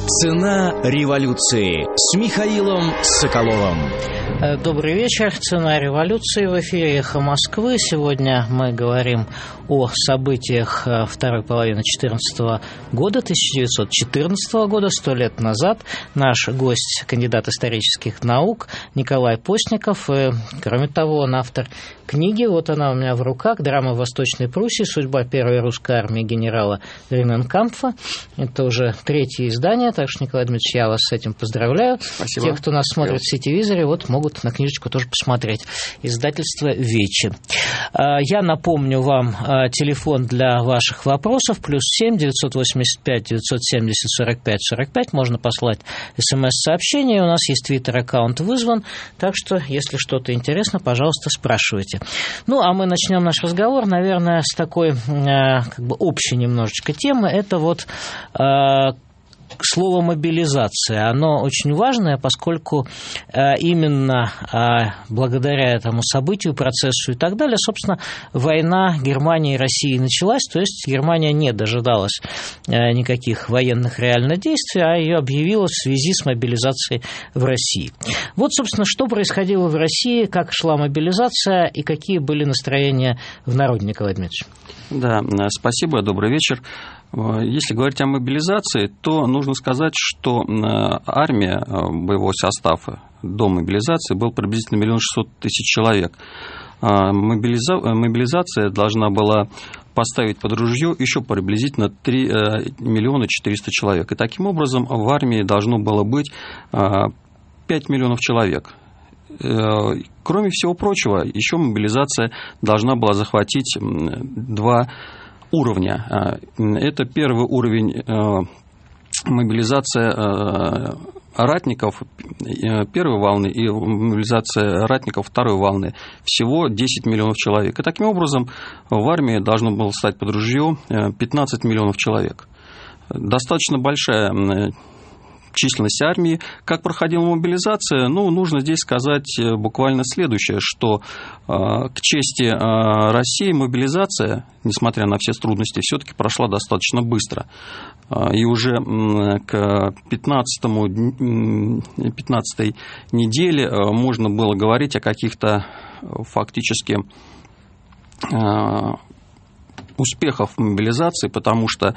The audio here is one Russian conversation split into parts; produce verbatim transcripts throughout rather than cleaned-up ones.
Цена революции с Михаилом Соколовым. Добрый вечер. Цена революции в эфире «Эхо Москвы». Сегодня мы говорим о событиях второй половины четырнадцатого года, тысяча девятьсот четырнадцатого года, сто лет назад. Наш гость, кандидат исторических наук Николай Постников. И, кроме того, он автор книги, вот она у меня в руках, «Драма в Восточной Пруссии. Судьба первой русской армии генерала Рененкампфа». Это уже третье издание, так что, Николай Дмитриевич, я вас с этим поздравляю. Спасибо. Те, кто нас смотрит в сетевизоре, вот могут на книжечку тоже посмотреть. Издательство «Вечи». Я напомню вам телефон для ваших вопросов. Плюс семь девятьсот восемьдесят пять девятьсот семьдесят сорок пять сорок пять. Можно послать смс-сообщение. У нас есть твиттер-аккаунт «Вызван». Так что, если что-то интересно, пожалуйста, спрашивайте. Ну, а мы начнем наш разговор, наверное, с такой как бы общей немножечко темы. Это вот слово «мобилизация». Оно очень важное, поскольку э, именно э, благодаря этому событию, процессу и так далее, собственно, война Германии и России началась. То есть Германия не дожидалась э, никаких военных реально действий, а ее объявила в связи с мобилизацией в России. Вот, собственно, что происходило в России, как шла мобилизация и какие были настроения в народе, Николай Дмитриевич. Да, спасибо, добрый вечер. Если говорить о мобилизации, то нужно сказать, что армия, боевой состав до мобилизации был приблизительно миллион шестьсот тысяч человек. Мобилиза... Мобилизация должна была поставить под ружье еще приблизительно три миллиона четыреста человек. И таким образом в армии должно было быть пять миллионов человек. Кроме всего прочего, еще мобилизация должна была захватить два уровня. Это первый уровень мобилизация ратников первой волны и мобилизация ратников второй волны. Всего десять миллионов человек. И таким образом в армии должно было стать под ружье пятнадцать миллионов человек. Достаточно большая численность армии. Как проходила мобилизация? Ну, нужно здесь сказать буквально следующее, что э, к чести э, России мобилизация, несмотря на все трудности, все-таки прошла достаточно быстро. Э, и уже э, к пятнадцатой неделе э, можно было говорить о каких-то э, фактически э, успехах в мобилизации, потому что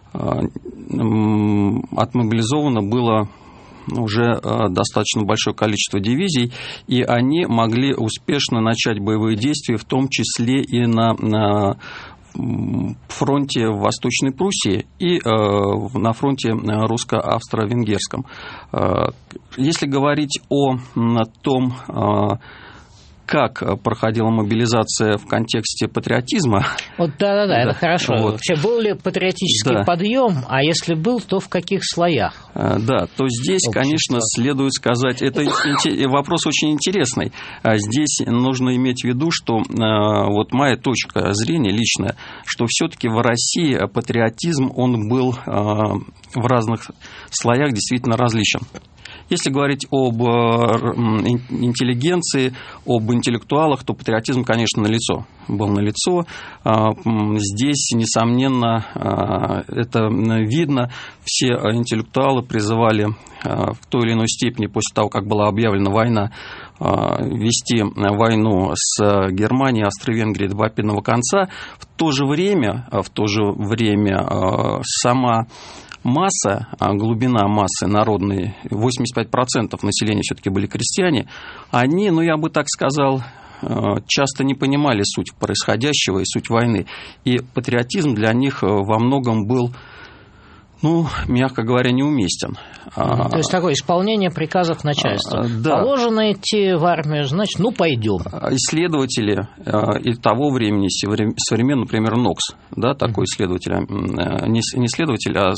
отмобилизовано было уже достаточно большое количество дивизий, и они могли успешно начать боевые действия, в том числе и на, на фронте в Восточной Пруссии и на фронте русско-австро-венгерском. Если говорить о том, как проходила мобилизация в контексте патриотизма. Вот да-да-да, да, это хорошо. Вот. Вообще, был ли патриотический да. подъем, а если был, то в каких слоях? Да, то здесь, общества? Конечно, следует сказать, это вопрос очень интересный. Здесь нужно иметь в виду, что вот моя точка зрения личная, что все-таки в России патриотизм, он был в разных слоях действительно различен. Если говорить об интеллигенции, об интеллектуалах, то патриотизм, конечно, налицо. Был налицо. Здесь, несомненно, это видно. Все интеллектуалы призывали в той или иной степени, после того, как была объявлена война, вести войну с Германией, Австро-Венгрией до победного конца. В то же время, в то же время сама масса, глубина массы народной, восемьдесят пять процентов населения все-таки были крестьяне, они, ну я бы так сказал, часто не понимали суть происходящего и суть войны. И патриотизм для них во многом был, ну, мягко говоря, неуместен. То есть такое исполнение приказов начальства. Да. Положено идти в армию, значит, ну, пойдем. Исследователи и того времени, современный, например, Нокс, да, такой исследователь, не исследователь, а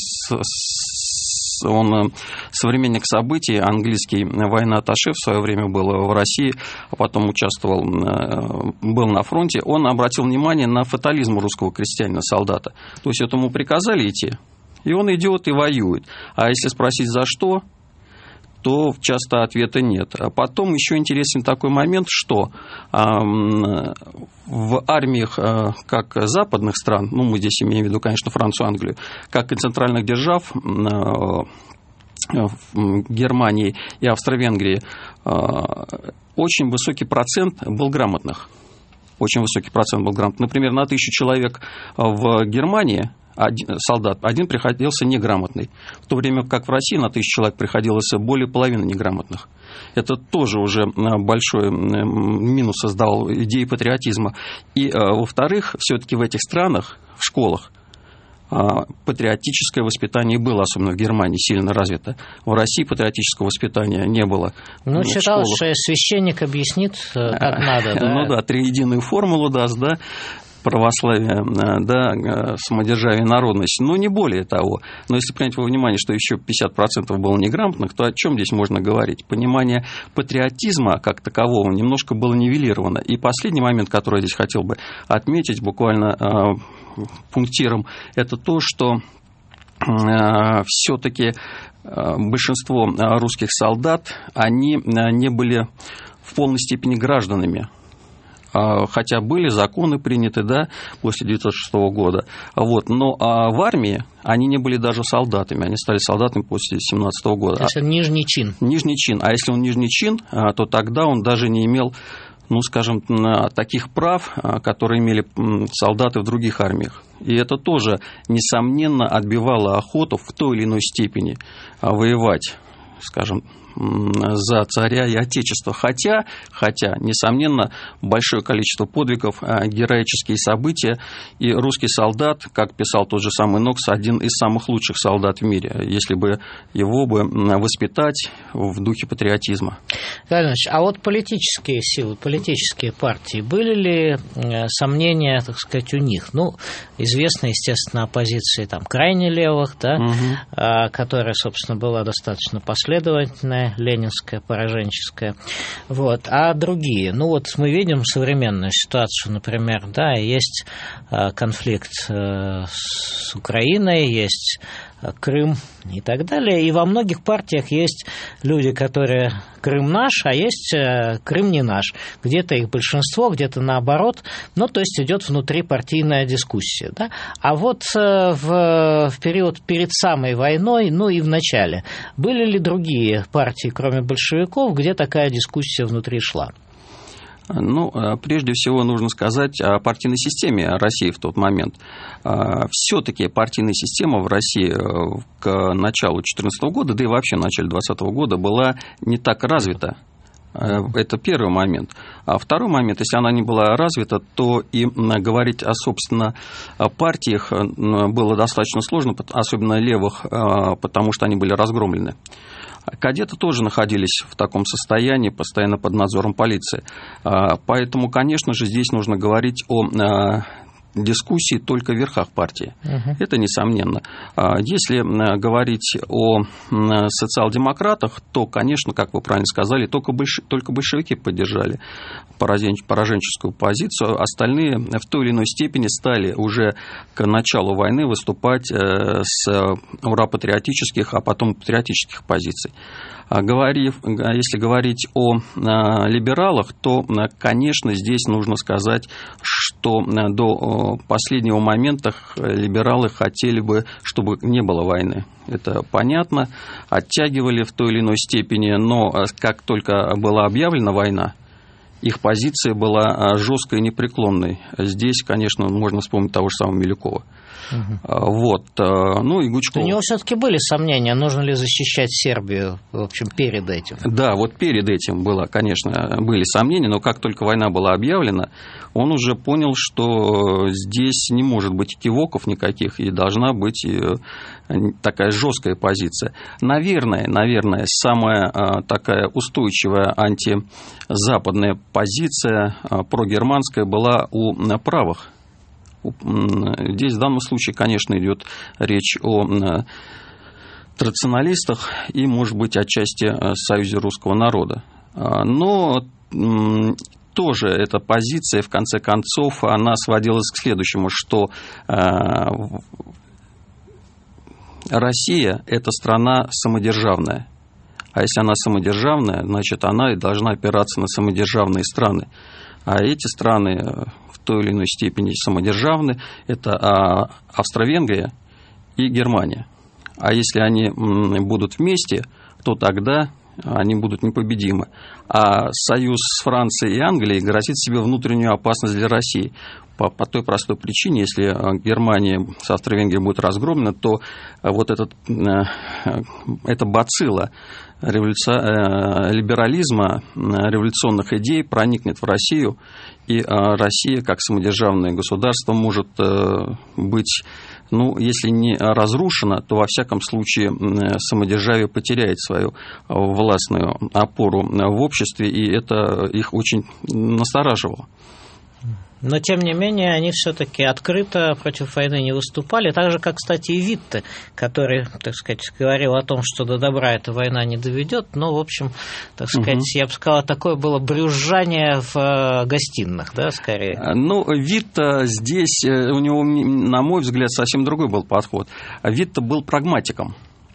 он современник событий, английский военно-атташе в свое время был в России, а потом участвовал, был на фронте. Он обратил внимание на фатализм русского крестьянина-солдата. То есть этому приказали идти, и он идет и воюет. А если спросить, за что, то часто ответа нет. А потом еще интересен такой момент, что в армиях как западных стран, ну, мы здесь имеем в виду, конечно, Францию, Англию, как и центральных держав, в Германии и Австро-Венгрии очень высокий процент был грамотных. Очень высокий процент был грамотных. Например, на тысячу человек в Германии один, солдат, один приходился неграмотный, в то время как в России на тысячу человек приходилось более половины неграмотных. Это тоже уже большой минус создал идеи патриотизма. И, во-вторых, все-таки в этих странах, в школах, патриотическое воспитание было, особенно в Германии, сильно развито. В России патриотического воспитания не было. Ну, считалось, что священник объяснит, как надо. Да? Ну да, триединую формулу даст, да, православие, да, самодержавие, народность, но не более того. Но если принять во внимание, что еще пятьдесят процентов было неграмотных, то о чем здесь можно говорить? Понимание патриотизма как такового немножко было нивелировано. И последний момент, который я здесь хотел бы отметить буквально пунктиром, это то, что все-таки большинство русских солдат, они не были в полной степени гражданами. Хотя были законы приняты, да, после девятьсот шестого года, вот, но в армии они не были даже солдатами, они стали солдатами после семнадцатого года. То есть это нижний чин. Нижний чин, а если он нижний чин, то тогда он даже не имел, ну, скажем, таких прав, которые имели солдаты в других армиях. И это тоже, несомненно, отбивало охоту в той или иной степени воевать, скажем, за царя и отечество. Хотя, хотя, несомненно, большое количество подвигов, героические события, и русский солдат, как писал тот же самый Нокс, один из самых лучших солдат в мире, если бы его бы воспитать в духе патриотизма. Иванович, а вот политические силы, политические партии, были ли сомнения, так сказать, у них? Ну, известна, естественно, оппозиция там крайне левых, да, угу. которая, собственно, была достаточно последовательная, ленинская, пораженческая. Вот. А другие? Ну, вот мы видим современную ситуацию, например, да, есть конфликт с Украиной, есть Крым и так далее. И во многих партиях есть люди, которые Крым наш, а есть Крым не наш. Где-то их большинство, где-то наоборот. Ну, то есть идет внутрипартийная дискуссия. Да? А вот в, в период перед самой войной, ну и в начале, были ли другие партии, кроме большевиков, где такая дискуссия внутри шла? Ну, прежде всего нужно сказать о партийной системе России в тот момент. Все-таки партийная система в России к началу две тысячи четырнадцатого года, да и вообще в начале двадцатого года была не так развита. Это первый момент. А второй момент, если она не была развита, то и говорить о, собственно, партиях было достаточно сложно, особенно левых, потому что они были разгромлены. Кадеты тоже находились в таком состоянии, постоянно под надзором полиции. Поэтому, конечно же, здесь нужно говорить о дискуссии только в верхах партии. Uh-huh. Это несомненно. Если говорить о социал-демократах, то, конечно, как вы правильно сказали, только, больш... только большевики поддержали пораженческую позицию. Остальные в той или иной степени стали уже к началу войны выступать с ура-патриотических, а потом патриотических позиций. Если говорить о либералах, то, конечно, здесь нужно сказать, что до последнего момента либералы хотели бы, чтобы не было войны. Это понятно, оттягивали в той или иной степени, но как только была объявлена война, их позиция была жесткой и непреклонной. Здесь, конечно, можно вспомнить того же самого Милюкова. Угу. Вот. Ну, и Гучкова. У него все-таки были сомнения, нужно ли защищать Сербию, в общем, перед этим. Да, вот перед этим было, конечно, были сомнения, но как только война была объявлена, он уже понял, что здесь не может быть экивоков никаких, и должна быть такая жесткая позиция. Наверное, наверное, самая такая устойчивая антизападная позиция прогерманская была у правых. Здесь в данном случае, конечно, идет речь о традиционалистах и, может быть, отчасти Союзе русского народа. Но тоже эта позиция, в конце концов, она сводилась к следующему, что Россия – это страна самодержавная. А если она самодержавная, значит, она и должна опираться на самодержавные страны. А эти страны в той или иной степени самодержавны. Это Австро-Венгрия и Германия. А если они будут вместе, то тогда они будут непобедимы. А союз с Францией и Англией грозит себе внутреннюю опасность для России. По, по той простой причине, если Германия с Австро-Венгрией будет разгромлена, то вот этот, эта бацилла революци... либерализма, революционных идей проникнет в Россию, и Россия, как самодержавное государство, может быть, ну, если не разрушена, то, во всяком случае, самодержавие потеряет свою властную опору в обществе, и это их очень настораживало. Но, тем не менее, они все-таки открыто против войны не выступали, так же, как, кстати, и Витте, который, так сказать, говорил о том, что до добра эта война не доведет, но, в общем, так сказать, угу. я бы сказал, такое было брюзжание в гостиных, да, скорее. Ну, Витте здесь, у него, на мой взгляд, совсем другой был подход. Витте был прагматиком.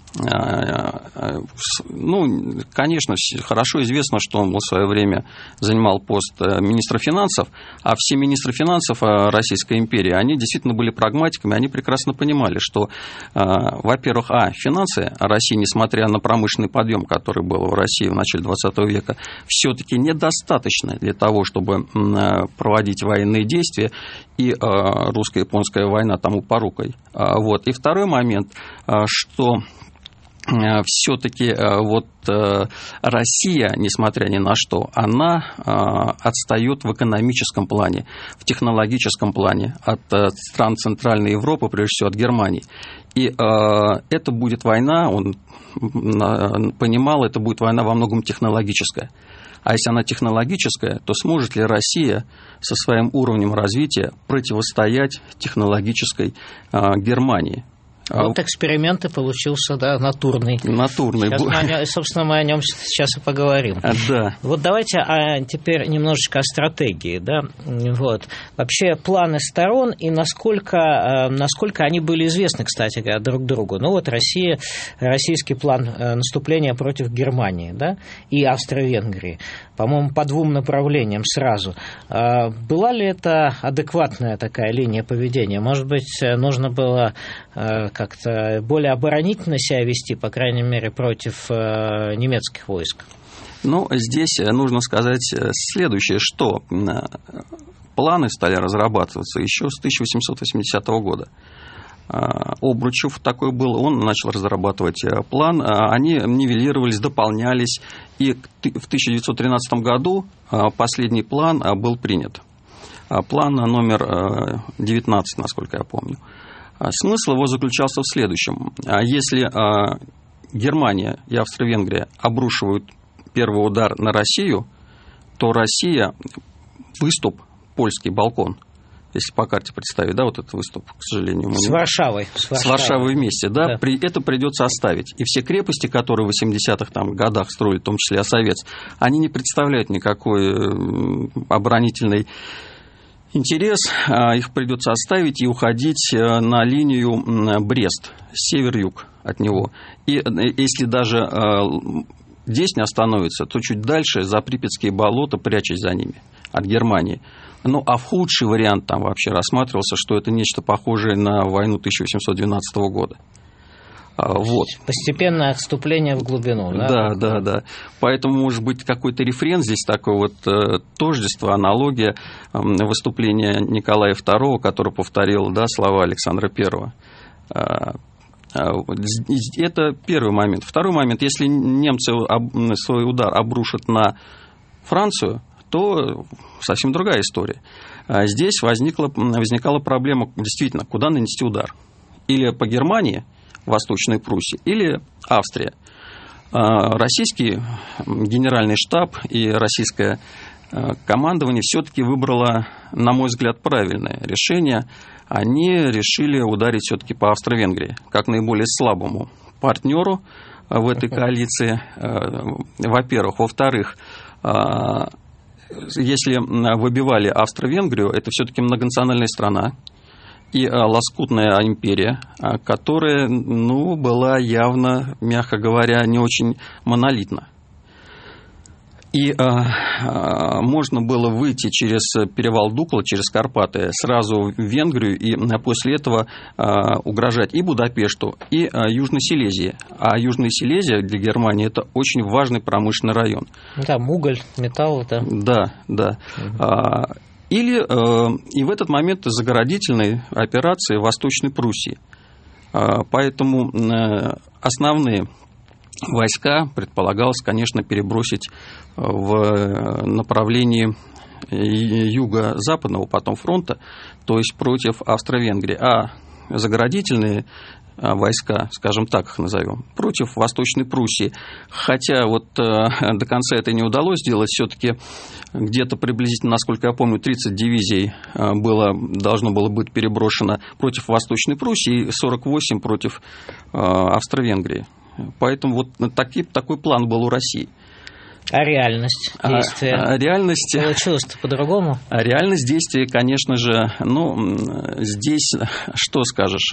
Ну, конечно, хорошо известно, что он в свое время занимал пост министра финансов, а все министры финансов Российской империи, они действительно были прагматиками, они прекрасно понимали, что, во-первых, а, финансы России, несмотря на промышленный подъем, который был в России в начале двадцатого века, все-таки недостаточно для того, чтобы проводить военные действия, и русско-японская война тому порукой. Вот. И второй момент, что все-таки вот Россия, несмотря ни на что, она отстает в экономическом плане, в технологическом плане от стран Центральной Европы, прежде всего от Германии. И это будет война, он понимал, это будет война во многом технологическая. А если она технологическая, то сможет ли Россия со своим уровнем развития противостоять технологической Германии? Вот эксперимент и получился, да, натурный. Натурный. Сейчас мы о, собственно, мы о нем сейчас и поговорим. Да. Вот давайте а теперь немножечко о стратегии, да. Вот. Вообще планы сторон и насколько, насколько они были известны, кстати говоря, друг другу. Ну вот Россия, российский план наступления против Германии, да, и Австро-Венгрии, по-моему, по двум направлениям сразу. Была ли это адекватная такая линия поведения? Может быть, нужно было как-то более оборонительно себя вести, по крайней мере, против э, немецких войск? Ну, здесь нужно сказать следующее, что планы стали разрабатываться еще с тысяча восемьсот восьмидесятого года. Обручев такой был, он начал разрабатывать план, они нивелировались, дополнялись, и в тысяча девятьсот тринадцатом году последний план был принят. План номер девятнадцать, насколько я помню. Смысл его заключался в следующем. Если Германия и Австро-Венгрия обрушивают первый удар на Россию, то Россия, выступ, польский балкон, если по карте представить, да, вот этот выступ, к сожалению. С Варшавой. С Варшавой, с Варшавой вместе, да, да. При, это придется оставить. И все крепости, которые в восьмидесятых там, годах строили, в том числе Осовец, они не представляют никакой оборонительной интерес, их придется оставить и уходить на линию Брест, север-юг от него. И если даже здесь не остановится, то чуть дальше за Припятские болота, прячась за ними от Германии. Ну, а в худший вариант там вообще рассматривался, что это нечто похожее на войну тысяча восемьсот двенадцатого года. Вот. Постепенное отступление в глубину, да? Да, да, да. Поэтому, может быть, какой-то рефрен здесь такое вот э, тождество, аналогия э, выступления Николая второго, который повторил, да, слова Александра первого. Э, э, это первый момент. Второй момент, если немцы об, свой удар обрушат на Францию, то совсем другая история. Здесь возникла, возникала проблема, действительно, куда нанести удар. Или по Германии, Восточной Пруссии, или Австрия. Российский генеральный штаб и российское командование все-таки выбрало, на мой взгляд, правильное решение. Они решили ударить все-таки по Австро-Венгрии, как наиболее слабому партнеру в этой коалиции, во-первых. Во-вторых, если выбивали Австро-Венгрию, это все-таки многонациональная страна и лоскутная империя, которая, ну, была явно, мягко говоря, не очень монолитна. И э, можно было выйти через перевал Дукла, через Карпаты, сразу в Венгрию, и после этого э, угрожать и Будапешту, и э, Южной Силезии. А Южная Силезия для Германии – это очень важный промышленный район. Там уголь, металл, да. Да, да. Угу. Или э, и в этот момент заградительной операции в Восточной Пруссии. Э, поэтому э, основные войска предполагалось, конечно, перебросить в направлении юго-западного потом фронта, то есть против Австро-Венгрии, а заградительные войска, скажем так их назовем, против Восточной Пруссии. Хотя вот до конца это не удалось сделать, все-таки где-то приблизительно, насколько я помню, тридцать дивизий было, должно было быть переброшено против Восточной Пруссии и сорок восемь против Австро-Венгрии. Поэтому вот таки, такой план был у России. А реальность действия? А, а реальность... Получилось-то по-другому? А реальность действия, конечно же, ну, здесь что скажешь...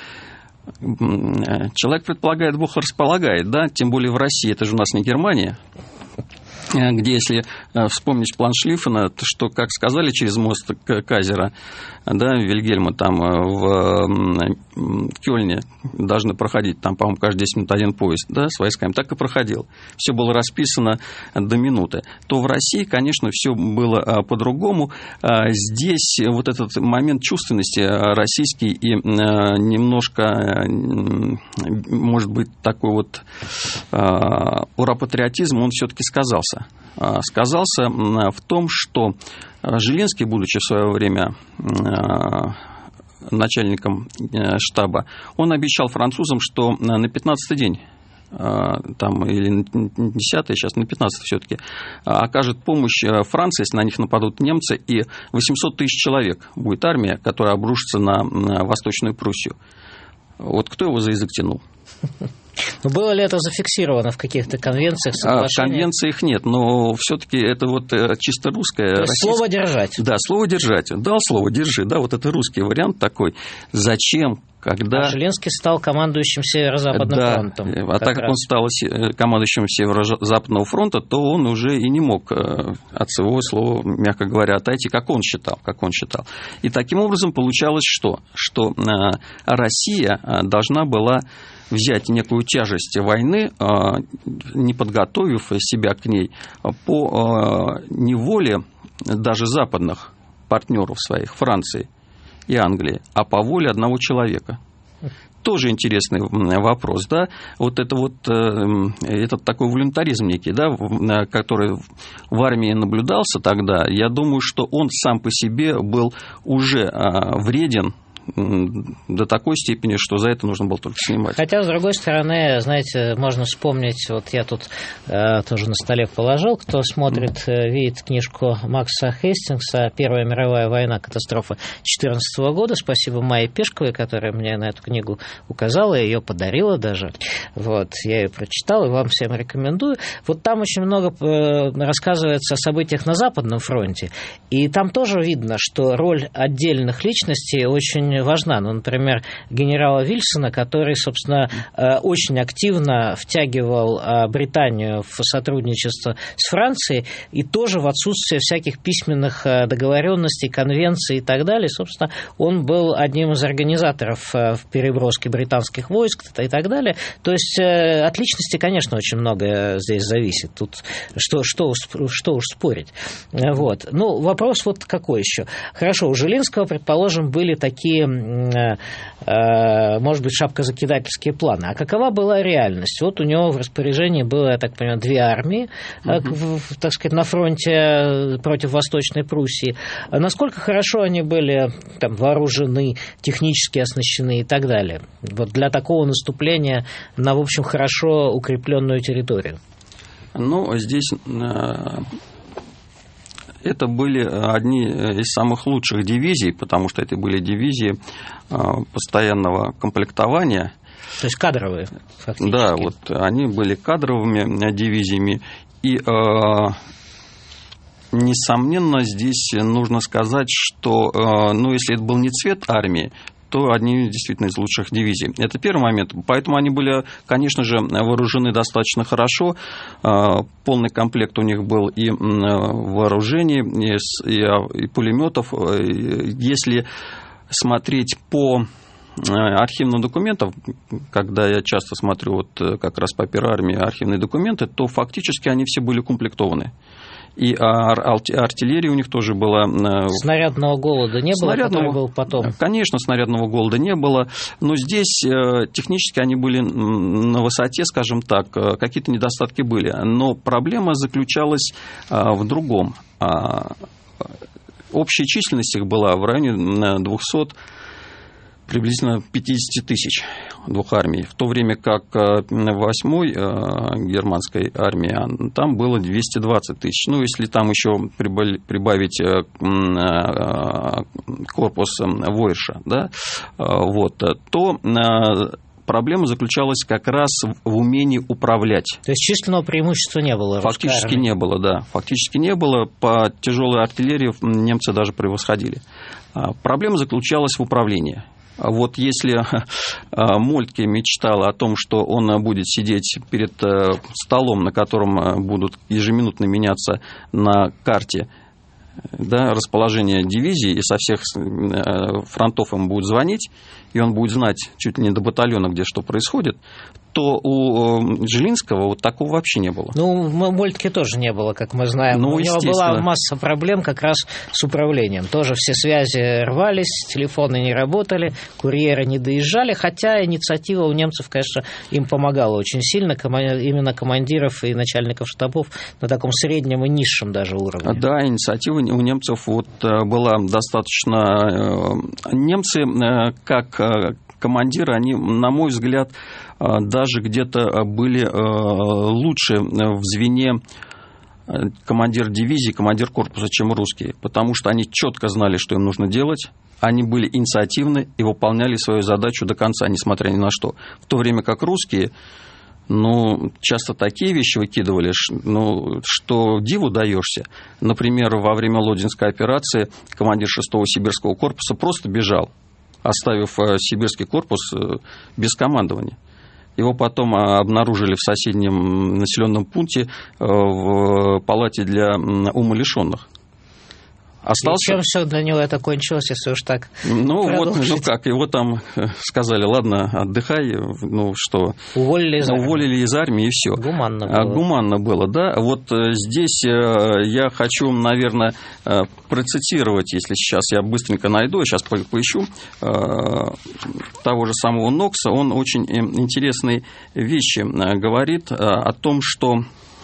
Человек предполагает, Бог располагает, да, тем более в России, это же у нас не Германия, где, если вспомнить план Шлиффена, то что, как сказали, через мост Казера, да, Вильгельма, там в Кёльне должны проходить, там, по-моему, каждые десять минут один поезд, да, с войсками, так и проходил. Все было расписано до минуты. То в России, конечно, все было по-другому. Здесь вот этот момент чувственности российский и немножко, может быть, такой вот ура-патриотизм, он все-таки сказался. Сказался в том, что Жилинский, будучи в свое время начальником штаба, он обещал французам, что на пятнадцатый день, там, или на десятый, сейчас на пятнадцатый все-таки, окажет помощь Франции, если на них нападут немцы, и восемьсот тысяч человек будет армия, которая обрушится на Восточную Пруссию. Вот кто его за язык тянул? Но было ли это зафиксировано в каких-то конвенциях, соглашениях? В конвенциях нет, но все-таки это вот чисто русское. То есть слово держать. Да, слово держать. Дал слово, держи. Да, вот это русский вариант такой. Зачем? Когда... А Жилинский стал командующим Северо-Западным да, фронтом. А так как он стал командующим Северо-Западного фронта, то он уже и не мог от своего слова, мягко говоря, отойти, как он считал, как он считал. И таким образом получалось что? Что Россия должна была взять некую тяжесть войны, не подготовив себя к ней, по неволе даже западных партнеров своих, Франции и Англии, а по воле одного человека. Тоже интересный вопрос, да, вот это вот этот такой волюнтаризм некий, да, который в армии наблюдался тогда, я думаю, что он сам по себе был уже вреден до такой степени, что за это нужно было только снимать. Хотя, с другой стороны, знаете, можно вспомнить, вот я тут э, тоже на столе положил, кто смотрит, э, видит книжку Макса Хестингса «Первая мировая война. Катастрофа две тысячи четырнадцатого года». Спасибо Майе Пешковой, которая мне на эту книгу указала, ее подарила даже. Вот, я ее прочитал и вам всем рекомендую. Вот там очень много э, рассказывается о событиях на Западном фронте, и там тоже видно, что роль отдельных личностей очень важна. Ну, например, генерала Вильсона, который, собственно, очень активно втягивал Британию в сотрудничество с Францией, и тоже в отсутствие всяких письменных договоренностей, конвенций и так далее, собственно, он был одним из организаторов в переброске британских войск и так далее. То есть от личности, конечно, очень многое здесь зависит. Тут что, что, что уж спорить. Вот. Ну, вопрос вот какой еще. Хорошо, у Жилинского, предположим, были такие, может быть, шапкозакидательские планы. А какова была реальность? Вот у него в распоряжении было, я так понимаю, две армии, угу. так сказать, на фронте против Восточной Пруссии. Насколько хорошо они были там вооружены, технически оснащены и так далее? Вот для такого наступления на, в общем, хорошо укрепленную территорию. Ну, здесь это были одни из самых лучших дивизий, потому что это были дивизии постоянного комплектования. То есть кадровые, фактически. Да, вот они были кадровыми дивизиями. И, несомненно, здесь нужно сказать, что, ну, если это был не цвет армии, то одни действительно из лучших дивизий. Это первый момент. Поэтому они были, конечно же, вооружены достаточно хорошо. Полный комплект у них был и вооружений, и, и пулеметов. Если смотреть по архивным документам, когда я часто смотрю вот как раз по первой армии архивные документы, то фактически они все были укомплектованы. И артиллерия у них тоже была. Снарядного голода не было, снарядного, который был потом? Конечно, снарядного голода не было, но здесь технически они были на высоте, скажем так, какие-то недостатки были. Но проблема заключалась в другом. Общая численность их была в районе двухсот, приблизительно пятьдесят тысяч двух армий, в то время как восьмой германской армии там было двести двадцать тысяч. Ну, если там еще прибавить корпус Войша, да, вот, то проблема заключалась как раз в умении управлять. То есть численного преимущества не было? Фактически не было, да. Фактически не было. По тяжелой артиллерии немцы даже превосходили. Проблема заключалась в управлении. Вот если Мольтке мечтал о том, что он будет сидеть перед столом, на котором будут ежеминутно меняться на карте, да, расположение дивизии, и со всех фронтов ему будут звонить, и он будет знать чуть ли не до батальона, где что происходит, то у Жилинского вот такого вообще не было. Ну, у Мольтке тоже не было, как мы знаем. Ну, у него была масса проблем как раз с управлением. Тоже все связи рвались, телефоны не работали, курьеры не доезжали, хотя инициатива у немцев, конечно, им помогала очень сильно, именно командиров и начальников штабов на таком среднем и низшем даже уровне. Да, инициатива у немцев вот была достаточно... Немцы, как командиры, они, на мой взгляд, даже где-то были лучше в звене командир дивизии, командир корпуса, чем русские, потому что они четко знали, что им нужно делать, они были инициативны и выполняли свою задачу до конца, несмотря ни на что. В то время как русские, ну, часто такие вещи выкидывали, ну, что диву даешься. Например, во время Лодинской операции командир шестого сибирского корпуса просто бежал, оставив сибирский корпус без командования. Его потом обнаружили в соседнем населенном пункте в палате для умалишенных. Остался... И чем все для него это кончилось, если уж так Ну, продолжить? вот, ну как, его там сказали, ладно, отдыхай, ну что... Уволили из армии. Уволили из армии, и все. Гуманно было. Гуманно было, да. Вот здесь я хочу, наверное, процитировать, если сейчас я быстренько найду, сейчас поищу, того же самого Нокса. Он очень интересные вещи говорит о том, что...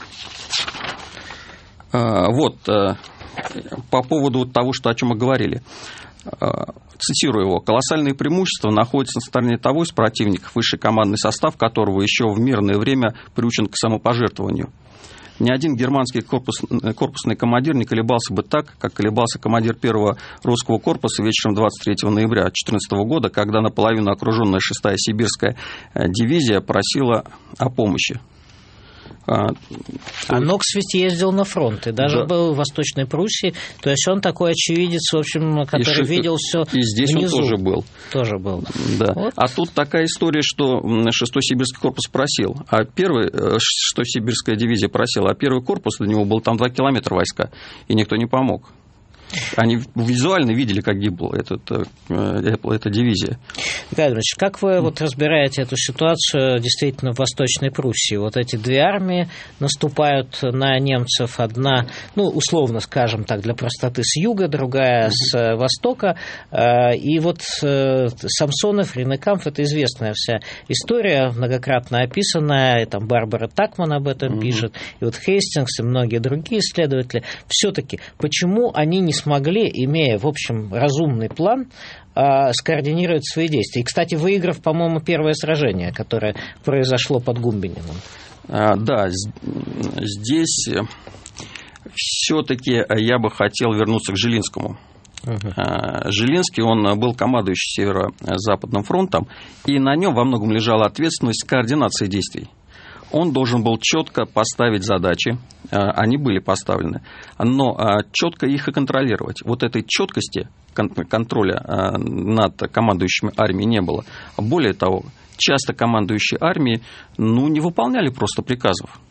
Вот... По поводу того, что, о чем мы говорили. Цитирую его. «Колоссальные преимущества находятся на стороне того из противников, высший командный состав которого еще в мирное время приучен к самопожертвованию. Ни один германский корпус, корпусный командир не колебался бы так, как колебался командир первого русского корпуса вечером двадцать третьего ноября две тысячи четырнадцатого года, когда наполовину окруженная шестая сибирская дивизия просила о помощи». А Нокс ведь ездил на фронт и даже да. был в Восточной Пруссии, то есть он такой очевидец, в общем, который и видел все и здесь внизу. Он тоже был. Тоже был. Да. Вот. А тут такая история, что шестой сибирский корпус просил, а первый, шестая сибирская дивизия просила, а первый корпус до него был там два километра войска, и никто не помог. Они визуально видели, как гибла этот, эта дивизия. Михаил Ильич, как вы вот разбираете эту ситуацию действительно в Восточной Пруссии? Вот эти две армии наступают на немцев. Одна, ну, условно скажем так, для простоты, с юга, другая с востока. И вот Самсонов, Ренекамф – это известная вся история, многократно описанная. И там Барбара Такман об этом пишет. И вот Хейстингс и многие другие исследователи. Все-таки, почему они не смогли, имея, в общем, разумный план, скоординировать свои действия? И, кстати, выиграв, по-моему, первое сражение, которое произошло под Гумбининым. Да, здесь все-таки я бы хотел вернуться к Жилинскому. Угу. Жилинский, он был командующий Северо-Западным фронтом, и на нем во многом лежала ответственность координации действий. он должен был четко поставить задачи, они были поставлены, но четко их и контролировать. Вот этой четкости контроля над командующими армией не было. Более того, часто командующие армией ну, не выполняли просто приказов.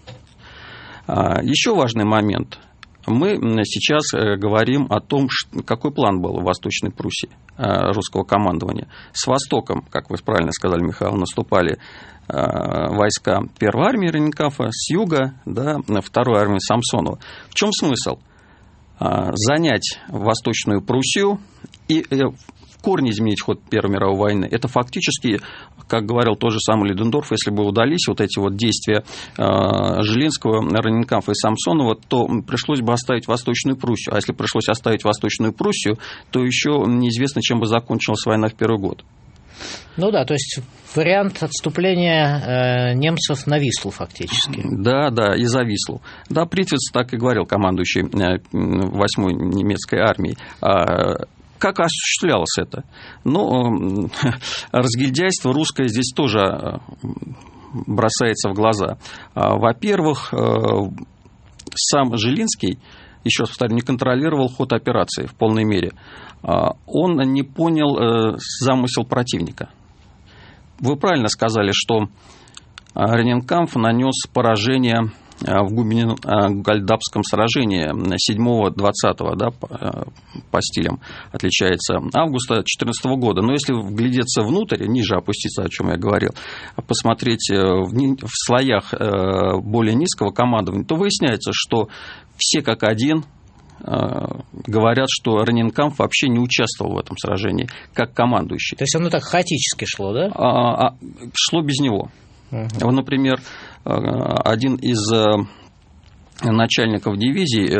Еще важный момент. Мы сейчас говорим о том, какой план был в Восточной Пруссии русского командования. С востоком, как вы правильно сказали, Михаил, наступали войска первой армии Ренинкамфа, с юга, да, второй армии Самсонова. В чем смысл? Занять Восточную Пруссию и в корне изменить ход Первой мировой войны. Это фактически, как говорил тот же самый Людендорф, если бы удались вот эти вот действия Жилинского, Ренинкамфа и Самсонова, то пришлось бы оставить Восточную Пруссию. А если пришлось оставить Восточную Пруссию, то еще неизвестно, чем бы закончилась война в первый год. Ну да, то есть вариант отступления э, немцев на Вислу фактически. Да, да, и за Вислу. Да, Притвиц так и говорил, командующий восьмой немецкой армией. Как осуществлялось это? Ну, разгильдяйство русское здесь тоже бросается в глаза. Во-первых, сам Жилинский, еще раз повторю, не контролировал ход операции в полной мере. Он не понял замысел противника. Вы правильно сказали, что Ренинкамф нанес поражение в Губино-Гальдапском сражении седьмого-двадцатого, да, по стилям отличается, августа две тысячи четырнадцатого года. Но если вглядеться внутрь, ниже опуститься, о чем я говорил, посмотреть в слоях более низкого командования, то выясняется, что все как один говорят, что Ренинкамф вообще не участвовал в этом сражении как командующий. То есть оно так хаотически шло, да? А, а, шло без него. Uh-huh. Например, один из начальников дивизии,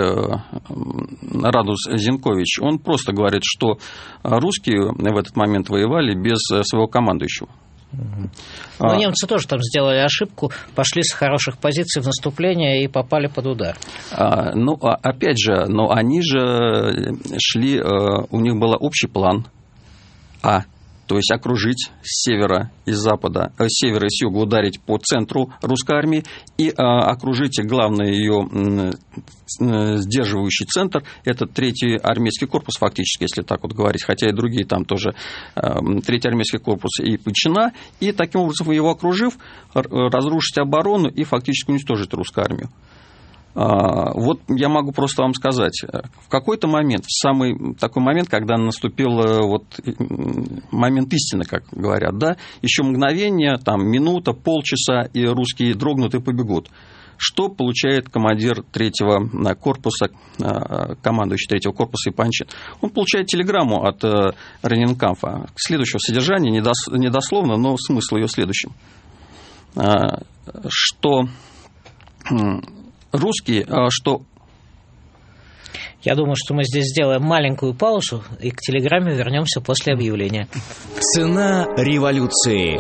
Радус Зинкович, он просто говорит, что русские в этот момент воевали без своего командующего. Uh-huh. Но а, немцы тоже там сделали ошибку, пошли с хороших позиций в наступление и попали под удар. А, ну, опять же, но они же шли, у них был общий план А. То есть окружить с севера и с запада, с севера и с юга ударить по центру русской армии и а, окружить главный ее м, сдерживающий центр, это третий армейский корпус фактически, если так вот говорить, хотя и другие там тоже, а, третий армейский корпус и Пычина, и таким образом его окружив, разрушить оборону и фактически уничтожить русскую армию. Вот я могу просто вам сказать, в какой-то момент, в самый такой момент, когда наступил вот момент истины, как говорят, да, еще мгновение, там, минута, полчаса, и русские дрогнут и побегут. Что получает командир третьего корпуса, командующий третьего корпуса Ипанчин? Он получает телеграмму от Ренинкамфа следующего содержания, не дословно, но смысл ее следующим, что русские, что... Я думаю, что мы здесь сделаем маленькую паузу и к телеграмме вернемся после объявления. Цена революции.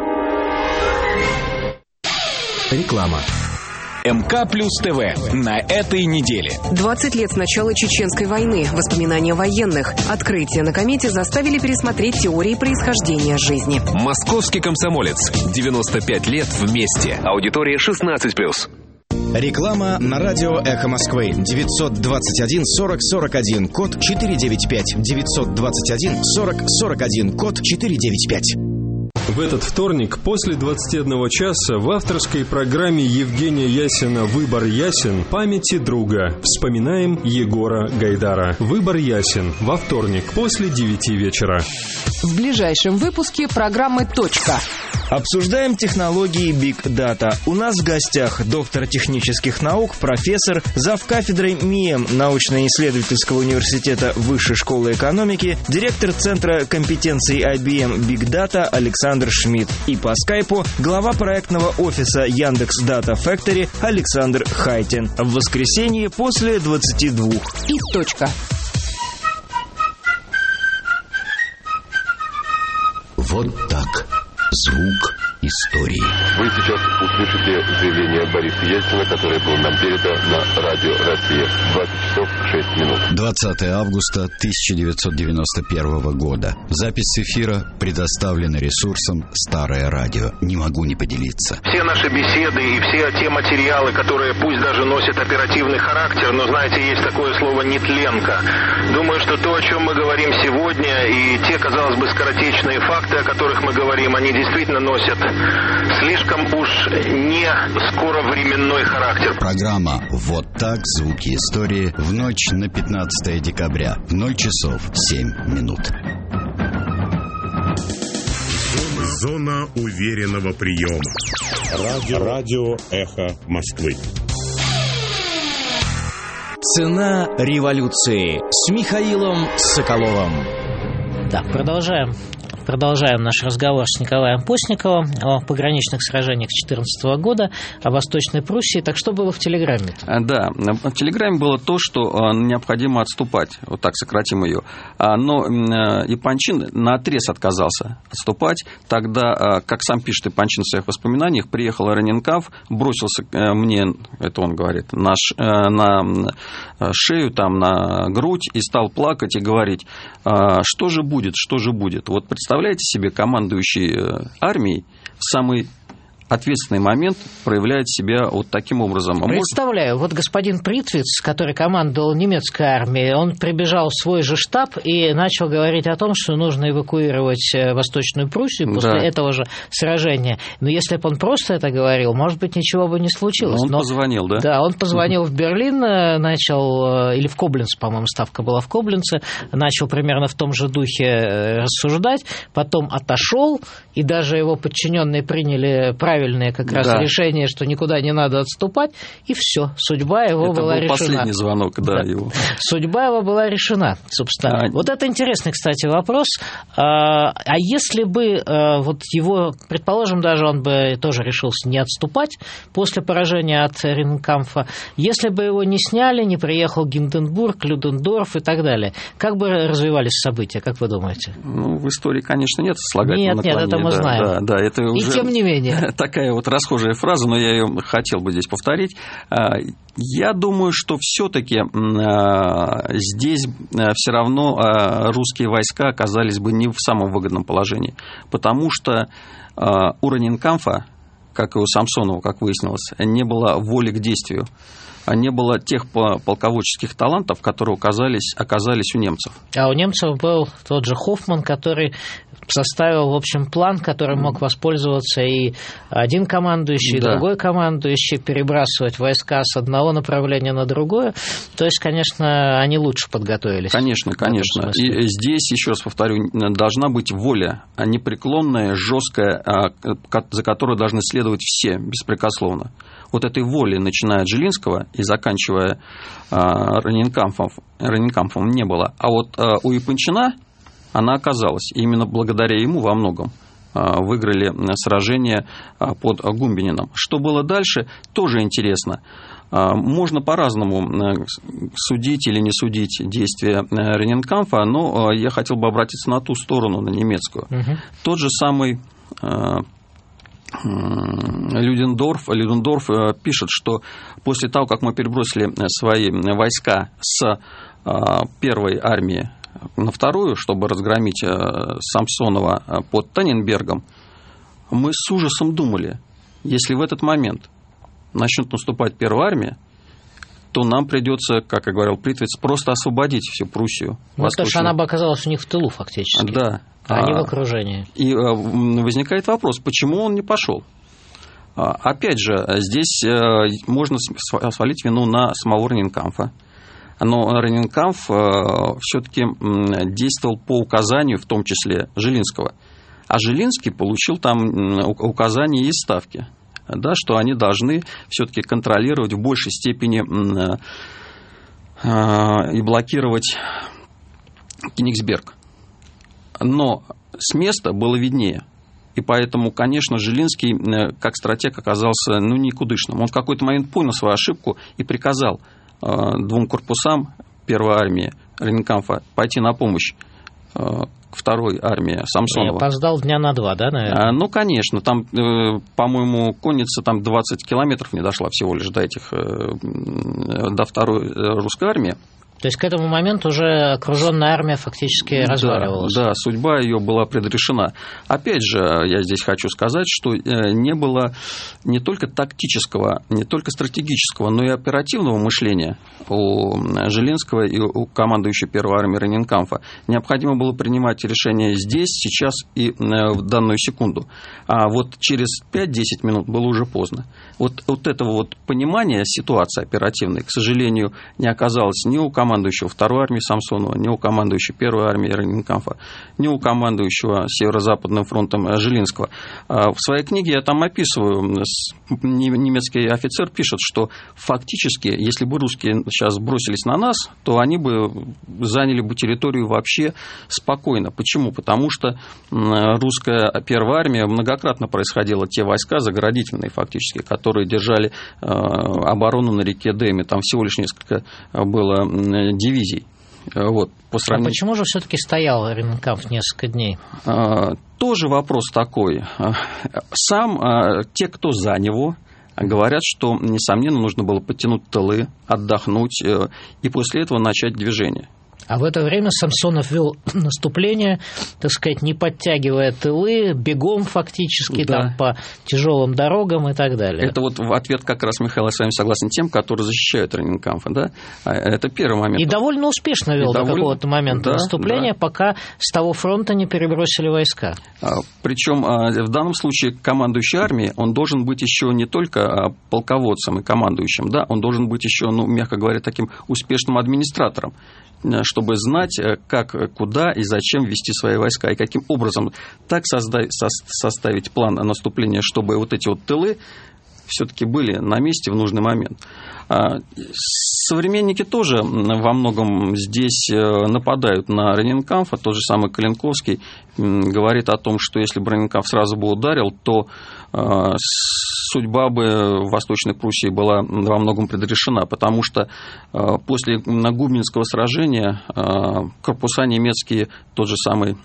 Реклама. МК Плюс ТВ на этой неделе. двадцать лет с начала Чеченской войны. Воспоминания военных. Открытия на комете заставили пересмотреть теории происхождения жизни. Московский комсомолец. девяносто пять лет вместе. Аудитория шестнадцать плюс. Реклама на радио «Эхо Москвы». девятьсот двадцать один сорок сорок один, код четыреста девяносто пять. девятьсот двадцать один сорок сорок один, код четыреста девяносто пять. В этот вторник после двадцати одного часа в авторской программе Евгения Ясина «Выбор ясен. Памяти друга» вспоминаем Егора Гайдара. «Выбор ясен» во вторник после девяти вечера. В ближайшем выпуске программы «Точка». Обсуждаем технологии Big Data. У нас в гостях доктор технических наук, профессор, зав. Кафедрой МИЭМ научно-исследовательского университета Высшей школы экономики, директор Центра компетенций ай би эм Big Data Александр Шмидт и по скайпу глава проектного офиса Яндекс Data Factory Александр Хайтин. В воскресенье после двадцати двух. И точка. Вот так. Звук истории. Вы сейчас услышите заявление Бориса Ельцина, которое было нам передано на радио «Россия». двадцать часов шесть минут. двадцатое августа тысяча девятьсот девяносто первого года. Запись эфира предоставлена ресурсом «Старое радио». Не могу не поделиться. Все наши беседы и все те материалы, которые пусть даже носят оперативный характер, но, знаете, есть такое слово «нетленка». Думаю, что то, о чем мы говорим сегодня, и те, казалось бы, скоротечные факты, о которых мы говорим, они действительно носят слишком уж не скоровременной характер. Программа «Вот так. Звуки истории» в ночь на пятнадцатое декабря в ноль часов семь минут. Зона уверенного приема. Радио, Радио «Эхо Москвы». Цена революции с Михаилом Соколовым. Да, продолжаем. Продолжаем наш разговор с Николаем Постниковым о пограничных сражениях две тысячи четырнадцатого года, о Восточной Пруссии. Так что было в телеграмме? Да, в телеграмме было то, что необходимо отступать, вот так сократим ее. Но Япончин наотрез отказался отступать. Тогда, как сам пишет Япончин в своих воспоминаниях, приехал Ренинкамф, бросился мне, это он говорит, на, на шею, там, на грудь и стал плакать и говорить, что же будет, что же будет. Вот представляете, Представляете себе, командующий армией в самый ответственный момент проявляет себя вот таким образом. Представляю, вот господин Притвиц, который командовал немецкой армией, он прибежал в свой же штаб и начал говорить о том, что нужно эвакуировать Восточную Пруссию после да. этого же сражения. Но если бы он просто это говорил, может быть, ничего бы не случилось. Но он Но, позвонил, да? Да, он позвонил в Берлин, начал, или в Кобленц, по-моему, ставка была в Кобленце, начал примерно в том же духе рассуждать, потом отошел, и даже его подчиненные приняли правильное правильное как раз да. решение, что никуда не надо отступать, и все, судьба его это была был решена. Последний звонок, да, да. Его. Судьба его была решена, собственно. А... Вот это интересный, кстати, вопрос. А если бы вот его, предположим, даже он бы тоже решился не отступать после поражения от Ренинкамфа, если бы его не сняли, не приехал Гинденбург, Людендорф и так далее, как бы развивались события, как вы думаете? Ну, в истории, конечно, нет сослагательного наклонения. Нет, нет, это мы да, знаем. Да, да, это и уже... тем не менее. Такая вот расхожая фраза, но я ее хотел бы здесь повторить. Я думаю, что все-таки здесь все равно русские войска оказались бы не в самом выгодном положении, потому что у Ренинкамфа, как и у Самсонова, как выяснилось, не было воли к действию, не было тех полководческих талантов, которые оказались, оказались у немцев. А у немцев был тот же Хоффман, который составил, в общем, план, которым мог воспользоваться и один командующий, и да. другой командующий, перебрасывать войска с одного направления на другое. То есть, конечно, они лучше подготовились. Конечно, конечно. И здесь, еще раз повторю, должна быть воля, непреклонная, жесткая, за которую должны следовать все беспрекословно. Вот этой воли, начиная от Жилинского и заканчивая Ренинкамфом, Ренинкамфом не было. А вот у Япончина она оказалась. И именно благодаря ему во многом выиграли сражение под Гумбининым. Что было дальше, тоже интересно. Можно по-разному судить или не судить действия Ренинкамфа, но я хотел бы обратиться на ту сторону, на немецкую. Угу. Тот же самый Людендорф, Людендорф пишет, что после того, как мы перебросили свои войска с первой армии на вторую, чтобы разгромить Самсонова под Танненбергом, мы с ужасом думали, если в этот момент начнет наступать первая армия, то нам придется, как я говорил Притвиц, просто освободить всю Пруссию. Ну, потому что она бы оказалась у них в тылу фактически. Да. А не в окружении. И возникает вопрос, почему он не пошел? Опять же, здесь можно свалить вину на самого Ренинкамфа. Но Ренинкамф все-таки действовал по указанию, в том числе Жилинского. А Жилинский получил там указания из Ставки, да, что они должны все-таки контролировать в большей степени и блокировать Кенигсберг. Но с места было виднее. И поэтому, конечно, Жилинский как стратег оказался ну, никудышным. Он в какой-то момент понял свою ошибку и приказал двум корпусам первой армии Ренинкамфа пойти на помощь второй армии Самсонова. Я опоздал дня на два, да, наверное? Ну, конечно, там, по-моему, конница там двадцать километров не дошла всего лишь до этих, до второй русской армии. То есть к этому моменту уже окруженная армия фактически разваливалась. Да, да, судьба ее была предрешена. Опять же, я здесь хочу сказать, что не было не только тактического, не только стратегического, но и оперативного мышления у Жилинского и у командующего первой армии Ренинкамфа. Необходимо было принимать решения здесь, сейчас и в данную секунду. А вот через пять-десять минут было уже поздно. Вот, вот этого вот понимания ситуации оперативной, к сожалению, не оказалось ни у командующего второй армии Самсонова, ни у командующего первой армии Ренинкамфа, ни у командующего Северо-Западным фронтом Жилинского. В своей книге я там описываю, немецкий офицер пишет, что фактически, если бы русские сейчас бросились на нас, то они бы заняли бы территорию вообще спокойно. Почему? Потому что русская первая армия многократно происходила те войска заградительные фактически, которые держали оборону на реке Деме. Там всего лишь несколько было дивизий. Вот, по сравнению... А почему же все-таки стоял Ренинкамф несколько дней? Тоже вопрос такой. Сам те, кто за него, говорят, что, несомненно, нужно было подтянуть тылы, отдохнуть и после этого начать движение. А в это время Самсонов вел наступление, так сказать, не подтягивая тылы, бегом фактически, да, там, по тяжелым дорогам и так далее. Это вот в ответ как раз, Михаил, я с вами согласен, тем, которые защищают Ренинкамфа, да? Это первый момент. И довольно успешно вел до довольно... какого-то момента, да, наступление, да, пока с того фронта не перебросили войска. Причем в данном случае командующий армией, он должен быть еще не только полководцем и командующим, да, он должен быть еще, ну, мягко говоря, таким успешным администратором, чтобы знать, как, куда и зачем вести свои войска, и каким образом так создать, составить план наступления, чтобы вот эти вот тылы все-таки были на месте в нужный момент. Современники тоже во многом здесь нападают на Ренинкамфа. Тот же самый Калинковский говорит о том, что если бы Ренинкамф сразу бы ударил, то судьба бы в Восточной Пруссии была во многом предрешена, потому что после Губнинского сражения корпуса немецкие, тот же самый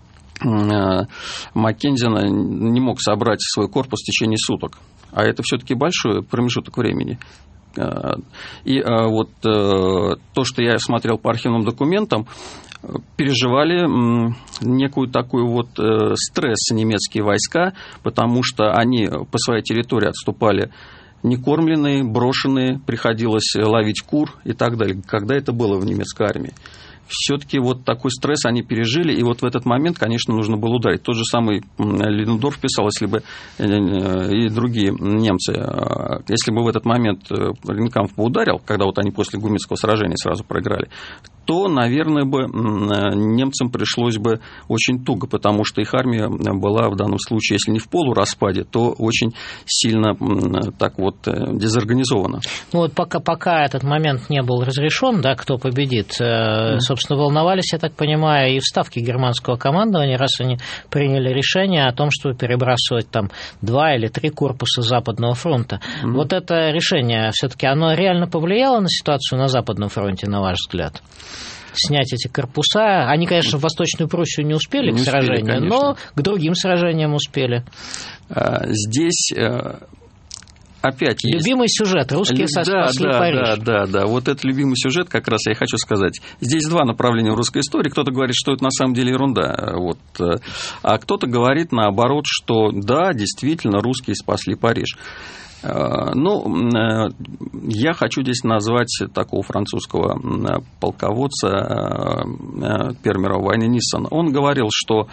Маккензен, не мог собрать свой корпус в течение суток. А это все-таки большой промежуток времени. И вот то, что я смотрел по архивным документам, переживали некую такую вот стресс немецкие войска, потому что они по своей территории отступали некормленные, брошенные, приходилось ловить кур и так далее. Когда это было в немецкой армии? Все-таки вот такой стресс они пережили, и вот в этот момент, конечно, нужно было ударить. Тот же самый Людендорф писал, если бы и другие немцы, если бы в этот момент Ренинкамф ударил, когда вот они после Губнинского сражения сразу проиграли, то, наверное, бы немцам пришлось бы очень туго, потому что их армия была в данном случае, если не в полураспаде, то очень сильно так вот дезорганизована. Ну вот пока, пока этот момент не был разрешен, да, кто победит, mm. собственно, волновались, я так понимаю, и в ставке германского командования, раз они приняли решение о том, чтобы перебрасывать там два или три корпуса Западного фронта. Mm. Вот это решение, все-таки оно реально повлияло на ситуацию на Западном фронте, на ваш взгляд? Снять эти корпуса. Они, конечно, в Восточную Пруссию не успели не к сражению, успели, но к другим сражениям успели. Здесь опять есть... Любимый сюжет. Русские да, спасли да, Париж. Да, да, да. Вот этот любимый сюжет, как раз я и хочу сказать. Здесь два направления в русской истории. Кто-то говорит, что это на самом деле ерунда. Вот. А кто-то говорит, наоборот, что да, действительно, русские спасли Париж. Ну, я хочу здесь назвать такого французского полководца, фермера войны Ниссона. Он говорил, что,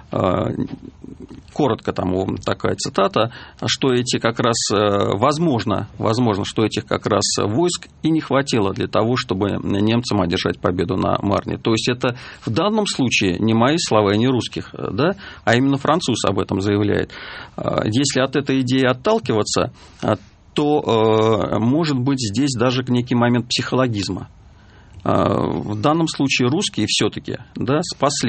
коротко там такая цитата, что эти как раз, возможно, возможно, что этих как раз войск и не хватило для того, чтобы немцам одержать победу на Марне. То есть это в данном случае не мои слова и не русских, да, а именно француз об этом заявляет. Если от этой идеи отталкиваться, то может быть здесь даже некий момент психологизма. В данном случае русские все-таки, да, спасли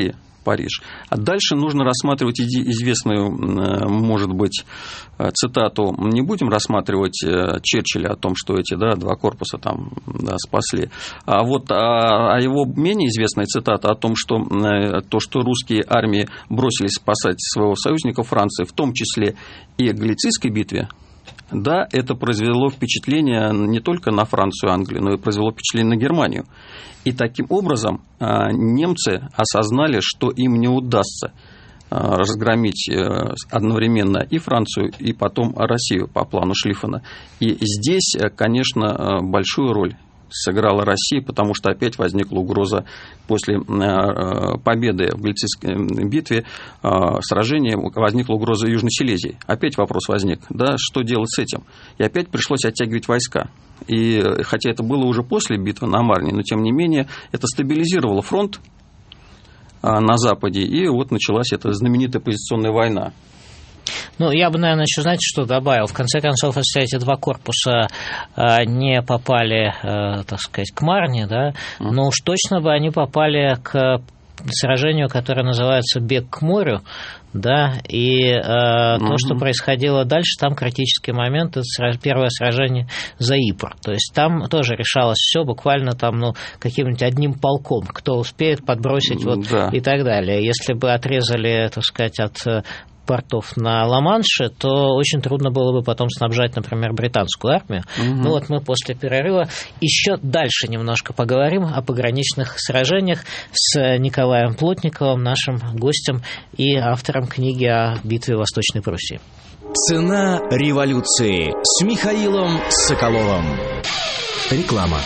Париж. А дальше нужно рассматривать известную, может быть, цитату. Не будем рассматривать Черчилля о том, что эти, да, два корпуса там, да, спасли. А вот а, а его менее известная цитата о том, что то, что русские армии бросились спасать своего союзника Франции, в том числе и в Галицийской битве, да, это произвело впечатление не только на Францию и Англию, но и произвело впечатление на Германию. И таким образом немцы осознали, что им не удастся разгромить одновременно и Францию, и потом Россию по плану Шлиффена. И здесь, конечно, большую роль сыграла Россия, потому что опять возникла угроза после победы в Галицийской битве, сражения, возникла угроза Южной Силезии. Опять вопрос возник, да, что делать с этим? И опять пришлось оттягивать войска. И хотя это было уже после битвы на Марне, но тем не менее это стабилизировало фронт на Западе, и вот началась эта знаменитая позиционная война. Ну, я бы, наверное, еще, знаете, что добавил. В конце концов, если эти два корпуса а, не попали, а, так сказать, к Марне, да, mm. но уж точно бы они попали к сражению, которое называется «Бег к морю», да, и э, mm-hmm. то, что происходило дальше, там критический момент, это первое сражение за Йпр. То есть там тоже решалось все буквально там, ну, каким-нибудь одним полком, кто успеет подбросить вот, да. и так далее. Если бы отрезали, так сказать, от портов на Ла-Манше, то очень трудно было бы потом снабжать, например, британскую армию. Угу. Ну вот мы после перерыва еще дальше немножко поговорим о пограничных сражениях с Николаем Плотниковым, нашим гостем и автором книги о битве Восточной Пруссии. Цена революции с Михаилом Соколовым. Реклама.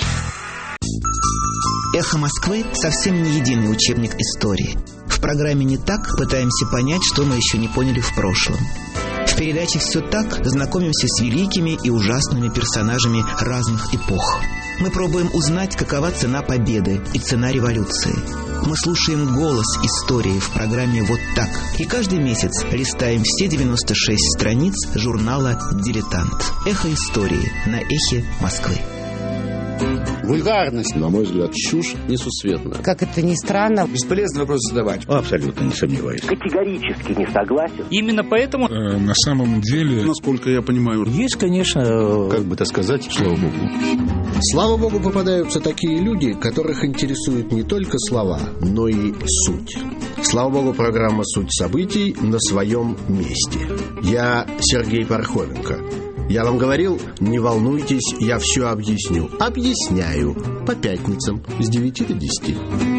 «Эхо Москвы» совсем не единый учебник истории. В программе «Не так» пытаемся понять, что мы еще не поняли в прошлом. В передаче «Все так» знакомимся с великими и ужасными персонажами разных эпох. Мы пробуем узнать, какова цена победы и цена революции. Мы слушаем голос истории в программе «Вот так». И каждый месяц листаем все девяносто шесть страниц журнала «Дилетант». «Эхо истории» на «Эхе Москвы». Вульгарность, на мой взгляд, чушь несусветная. Как это ни странно. Бесполезный вопрос задавать. Абсолютно не сомневаюсь. Категорически не согласен. Именно поэтому... Э, на самом деле... Насколько я понимаю... Есть, конечно... Как бы это сказать, слава богу. Слава богу, попадаются такие люди, которых интересуют не только слова, но и суть. Слава богу, программа «Суть событий» на своем месте. Я Сергей Пархоменко. Я вам говорил, не волнуйтесь, я все объясню. Объясняю. По пятницам с девяти до десяти.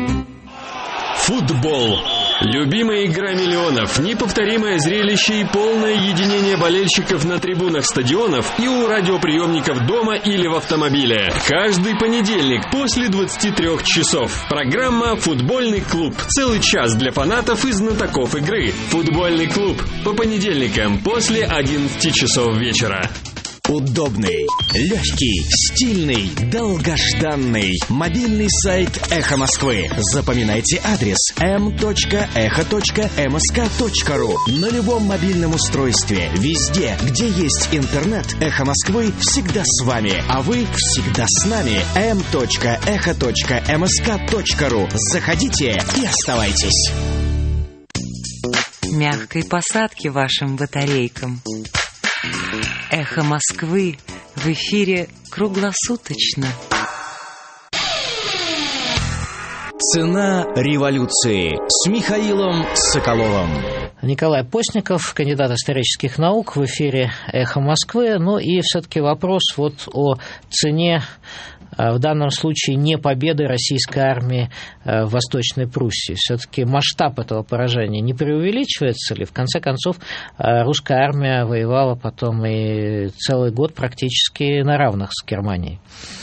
Футбол. Любимая игра миллионов, неповторимое зрелище и полное единение болельщиков на трибунах стадионов и у радиоприемников дома или в автомобиле. Каждый понедельник после двадцати трёх часов. Программа «Футбольный клуб». Целый час для фанатов и знатоков игры. «Футбольный клуб» по понедельникам после одиннадцати часов вечера. Удобный, легкий, стильный, долгожданный мобильный сайт «Эхо Москвы». Запоминайте адрес эм точка эхо точка эм эс ка точка ру. На любом мобильном устройстве, везде, где есть интернет, «Эхо Москвы» всегда с вами, а вы всегда с нами. эм точка эхо точка эм эс ка точка ру. Заходите и оставайтесь. Мягкой посадки вашим батарейкам. «Эхо Москвы» в эфире круглосуточно. Цена революции с Михаилом Соколовым. Николай Постников, кандидат исторических наук, в эфире «Эхо Москвы». Ну и все-таки вопрос вот о цене, в данном случае, не победы российской армии в Восточной Пруссии. Все-таки масштаб этого поражения не преувеличивается ли? В конце концов, русская армия воевала потом и целый год практически на равных с Германией.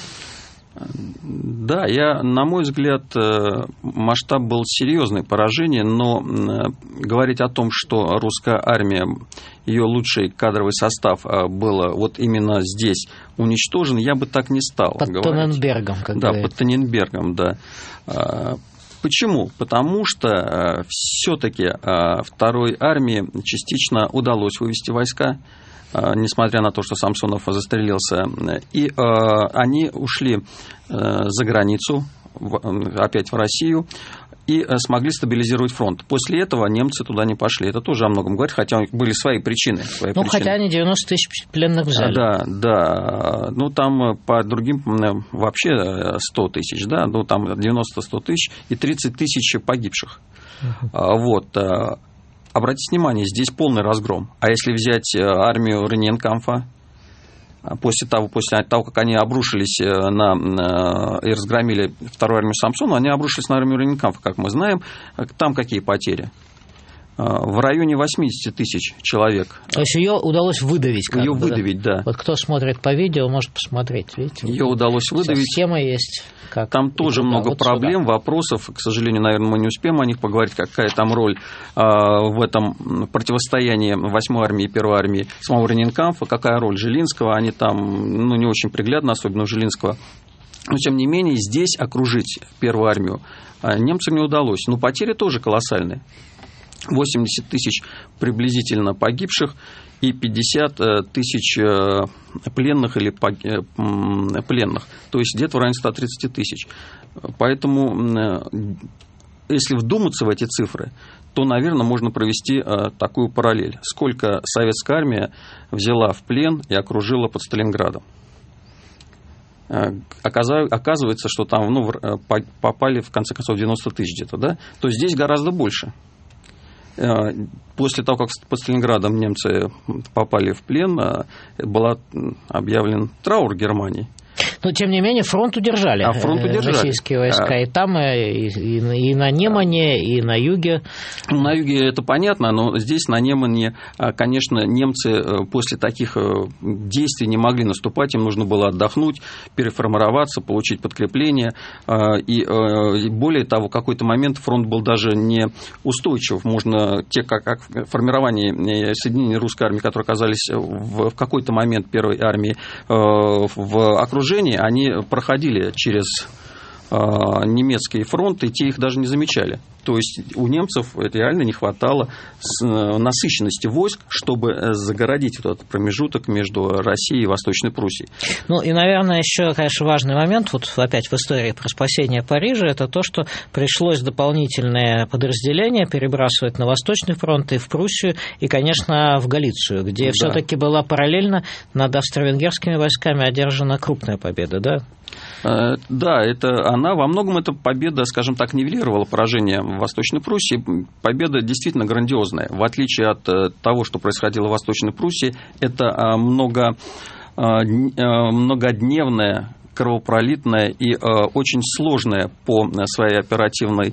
Да, я, на мой взгляд, масштаб был серьезное поражение, но говорить о том, что русская армия, ее лучший кадровый состав был вот именно здесь уничтожен, я бы так не стал под говорить. Тонненбергом, как Да, говорят. под Тонненбергом, да. Почему? Потому что все-таки второй армии частично удалось вывести войска, несмотря на то, что Самсонов застрелился, и э, они ушли э, за границу, в, опять в Россию, и смогли стабилизировать фронт. После этого немцы туда не пошли. Это тоже о многом говорит, хотя у них были свои причины. Свои ну, причины. Хотя они девяносто тысяч пленных взяли. Да, да. Ну, там по другим вообще сто тысяч, да, ну, там девяносто-сто тысяч и тридцать тысяч погибших. Uh-huh. Вот. Обратите внимание, здесь полный разгром. А если взять армию Рейнкамфа, после того, после того, как они обрушились на, на, и разгромили вторую армию Самсона, они обрушились на армию Рейнкамфа, как мы знаем. Там какие потери? В районе восемьдесят тысяч человек. То есть ее удалось выдавить? Ее выдавить, да. Вот кто смотрит по видео, может посмотреть. Видите? Ее удалось выдавить. Схема есть. Как там тоже туда, много вот проблем, сюда. Вопросов. К сожалению, наверное, мы не успеем о них поговорить, какая там роль э, в этом противостоянии восьмой армии и первой армии самого Рейнкамфа, какая роль Жилинского. Они там ну, не очень приглядно, особенно у Жилинского. Но, тем не менее, здесь окружить первую армию немцам не удалось. Но потери тоже колоссальные. восемьдесят тысяч приблизительно погибших и пятьдесят тысяч пленных или пленных, то есть где-то в районе сто тридцать тысяч. Поэтому, если вдуматься в эти цифры, то, наверное, можно провести такую параллель. Сколько советская армия взяла в плен и окружила под Сталинградом. Оказывается, что там ну, попали, в конце концов, девяносто тысяч где-то, да? То есть здесь гораздо больше. После того, как под Сталинградом немцы попали в плен, был объявлен траур Германии. Но, тем не менее, фронт удержали, а фронт удержали. Российские войска. А... И там, и, и, и на Немане, и на юге. На юге это понятно, но здесь, на Немане, конечно, немцы после таких действий не могли наступать. Им нужно было отдохнуть, переформироваться, получить подкрепление. И, более того, в какой-то момент фронт был даже не устойчив. Можно, те, как, как формирование соединений русской армии, которые оказались в, в какой-то момент первой армии в окружении, они проходили через э, немецкий фронт, и те их даже не замечали. То есть у немцев реально не хватало насыщенности войск, чтобы загородить вот этот промежуток между Россией и Восточной Пруссией. Ну и, наверное, еще, конечно, важный момент, вот опять в истории про спасение Парижа, это то, что пришлось дополнительные подразделения перебрасывать на Восточный фронт и в Пруссию, и, конечно, в Галицию, где да. все-таки была параллельно над австро-венгерскими войсками одержана крупная победа, да? Да, это она во многом эта победа, скажем так, нивелировала поражение в Восточной Пруссии. Победа действительно грандиозная. В отличие от того, что происходило в Восточной Пруссии, это много, многодневная, кровопролитная и очень сложная по своей оперативной,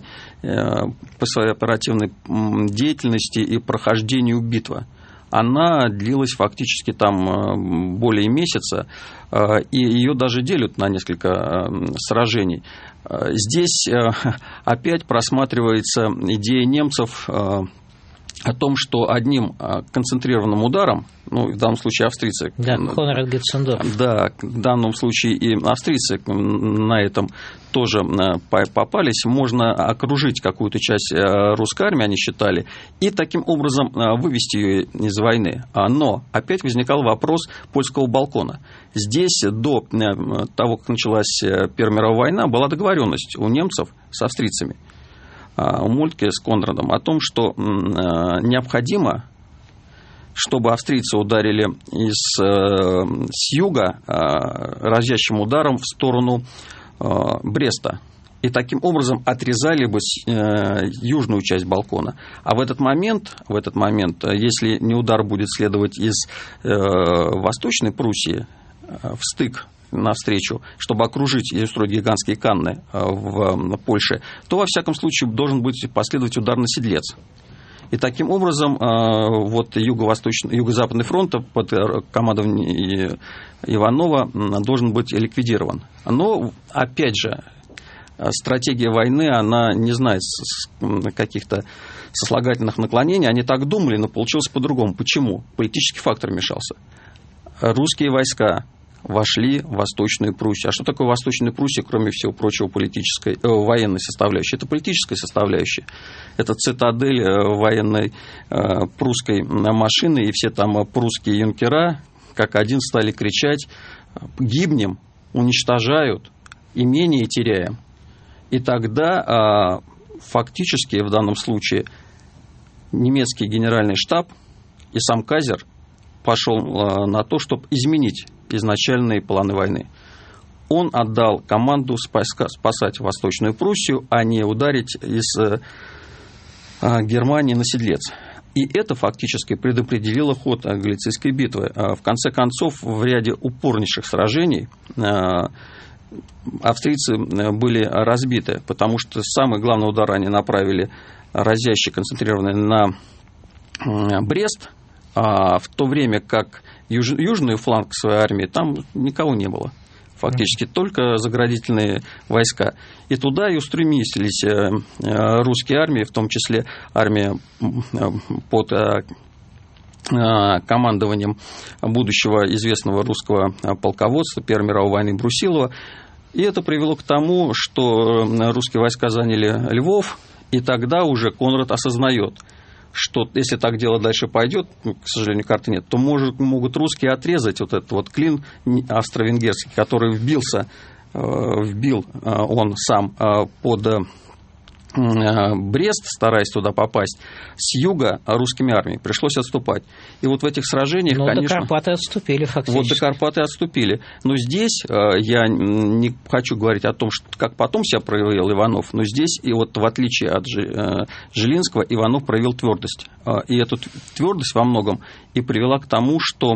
по своей оперативной деятельности и прохождению битва. Она длилась фактически там более месяца, и ее даже делят на несколько сражений. Здесь опять просматривается идея немцев о том, что одним концентрированным ударом, ну, в данном случае австрийцы... Да, Конрад Гетцендорф. Да, в данном случае и австрийцы на этом тоже попались. Можно окружить какую-то часть русской армии, они считали, и таким образом вывести ее из войны. Но опять возникал вопрос польского балкона. Здесь до того, как началась Первая мировая война, была договоренность у немцев с австрийцами, у Мольтке с Конрадом, о том, что необходимо, чтобы австрийцы ударили из, с юга разящим ударом в сторону Бреста. И таким образом отрезали бы южную часть балкона. А в этот момент, в этот момент, если не удар будет следовать из Восточной Пруссии в стык навстречу, чтобы окружить и устроить гигантские канны в Польше, то, во всяком случае, должен быть последовать удар на Седлец. И таким образом вот юго-восточный, юго-западный фронт под командованием Иванова должен быть ликвидирован. Но, опять же, стратегия войны, она не знает каких-то сослагательных наклонений. Они так думали, но получилось по-другому. Почему? Политический фактор вмешался. Русские войска вошли в Восточную Пруссию. А что такое Восточная Пруссия, кроме всего прочего, политической, э, военной составляющей? Это политическая составляющая. Это цитадель военной э, прусской машины, и все там прусские юнкера как один стали кричать: гибнем, уничтожают, имение теряем. И тогда фактически в данном случае немецкий генеральный штаб и сам кайзер пошел на то, чтобы изменить изначальные планы войны. Он отдал команду спасать Восточную Пруссию, а не ударить из Германии на Седлец. И это фактически предопределило ход Галицийской битвы. В конце концов, в ряде упорнейших сражений австрийцы были разбиты, потому что самый главный удар они направили разящий, концентрированный на Брест, а в то время как юж, южный фланг своей армии там никого не было. Фактически только заградительные войска. И туда и устремились русские армии, в том числе армия под командованием будущего известного русского полководца Первой мировой войны Брусилова. И это привело к тому, что русские войска заняли Львов, и тогда уже Конрад осознает, что если так дело дальше пойдет, к сожалению, карты нет, то может, могут русские отрезать вот этот вот клин австро-венгерский, который вбился, вбил он сам под Брест, стараясь туда попасть, с юга русскими армиями. Пришлось отступать. И вот в этих сражениях, ну, конечно... до Карпаты отступили фактически. Вот до Карпаты отступили. Но здесь я не хочу говорить о том, что, как потом себя проявил Иванов, но здесь, и вот в отличие от Жилинского, Иванов проявил твердость. И эту твердость во многом и привела к тому, что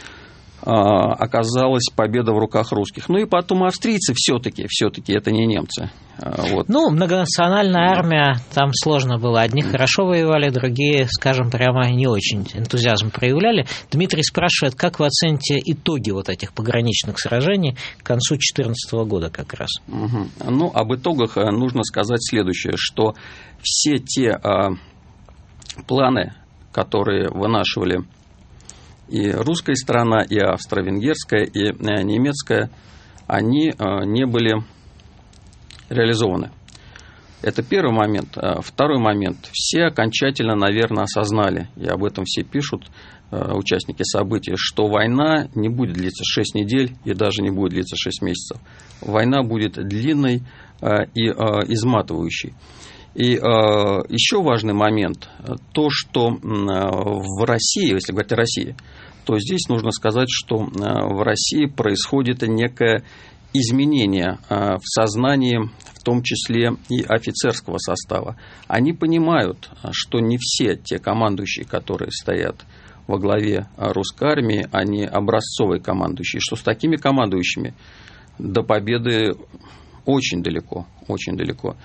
оказалась победа в руках русских. Ну и потом австрийцы все-таки, все-таки это не немцы. Вот. Ну, многонациональная армия, там сложно было. Одни хорошо воевали, другие, скажем, прямо не очень энтузиазм проявляли. Дмитрий спрашивает, как вы оцените итоги вот этих пограничных сражений к концу две тысячи четырнадцатого года как раз? Угу. Ну, об итогах нужно сказать следующее, что все те а, планы, которые вынашивали и русская сторона, и австро-венгерская, и немецкая, они не были реализованы. Это первый момент. Второй момент. Все окончательно, наверное, осознали, и об этом все пишут участники событий, что война не будет длиться шесть недель и даже не будет длиться шесть месяцев. Война будет длинной и изматывающей. И э, еще важный момент, то, что э, в России, если говорить о России, то здесь нужно сказать, что э, в России происходит некое изменение э, в сознании, в том числе и офицерского состава. Они понимают, что не все те командующие, которые стоят во главе русской армии, они образцовые командующие, что с такими командующими до победы очень далеко, очень далеко.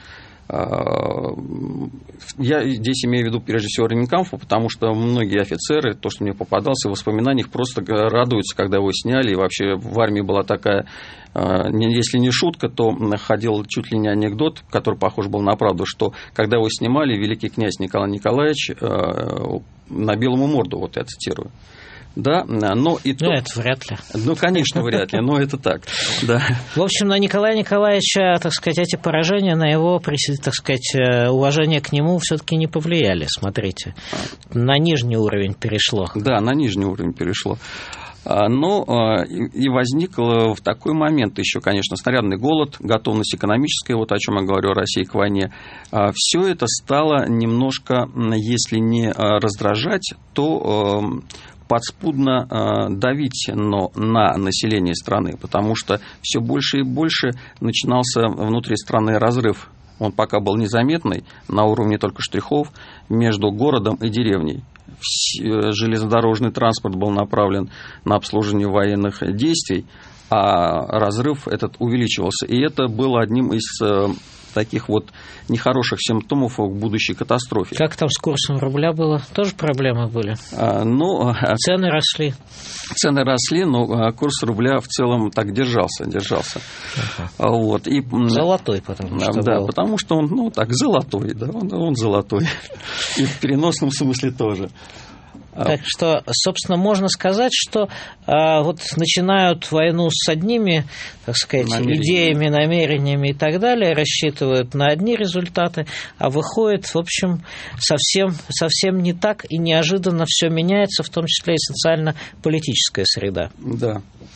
Я здесь имею в виду прежде всего Ренинкампфа, потому что многие офицеры, то, что мне попадалось в воспоминаниях, просто радуются, когда его сняли. И вообще в армии была такая, если не шутка, то ходил чуть ли не анекдот, который похож был на правду, что когда его снимали, великий князь Николай Николаевич набил ему морду, вот я цитирую. Да, но и то... Ну, это вряд ли. Ну, конечно, вряд ли, но это так, да. В общем, на Николая Николаевича, так сказать, эти поражения, на его, так сказать, уважение к нему все-таки не повлияли, смотрите. На нижний уровень перешло. Да, на нижний уровень перешло. Но и возник в такой момент еще, конечно, снарядный голод, готовность экономическая, вот о чем я говорю, России к войне. Все это стало немножко, если не раздражать, то подспудно давить но на население страны, потому что все больше и больше начинался внутри страны разрыв. Он пока был незаметный, на уровне только штрихов, между городом и деревней. Железнодорожный транспорт был направлен на обслуживание военных действий, а разрыв этот увеличивался. И это было одним из таких вот нехороших симптомов к будущей катастрофе. Как там с курсом рубля было? Тоже проблемы были? А, ну, цены росли. Цены росли, но курс рубля в целом так держался. держался. Uh-huh. Вот. И, золотой, потому что Да, был. потому что он, ну, так, золотой, да, он, он золотой. И в переносном смысле тоже. Так что, собственно, можно сказать, что а, вот начинают войну с одними, так сказать, намерениями. идеями, намерениями и так далее, рассчитывают на одни результаты, а выходит, в общем, совсем, совсем не так, и неожиданно все меняется, в том числе и социально-политическая среда. Да.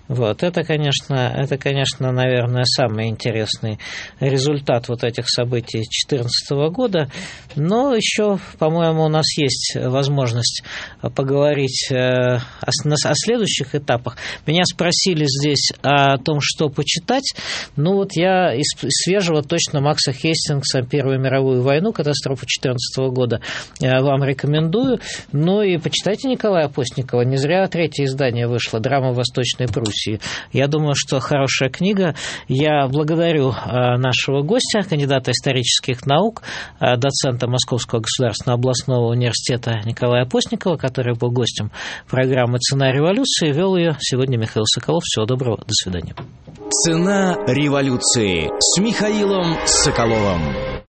Вот. Это, конечно, это, конечно, наверное, самый интересный результат вот этих событий две тысячи четырнадцатого года. Но еще, по-моему, у нас есть возможность поговорить о, о следующих этапах. Меня спросили здесь о том, что почитать. Ну вот я из свежего точно Макса Хестингса «Первую мировую войну», катастрофу две тысячи четырнадцатого года, вам рекомендую. Ну и почитайте Николая Постникова. Не зря третье издание вышло «Драма Восточной Пруссии». Я думаю, что хорошая книга. Я благодарю нашего гостя, кандидата исторических наук, доцента Московского государственного областного университета Николая Постникова, который был гостем программы «Цена революции». Вел ее сегодня Михаил Соколов. Всего доброго. До свидания. «Цена революции» с Михаилом Соколовым.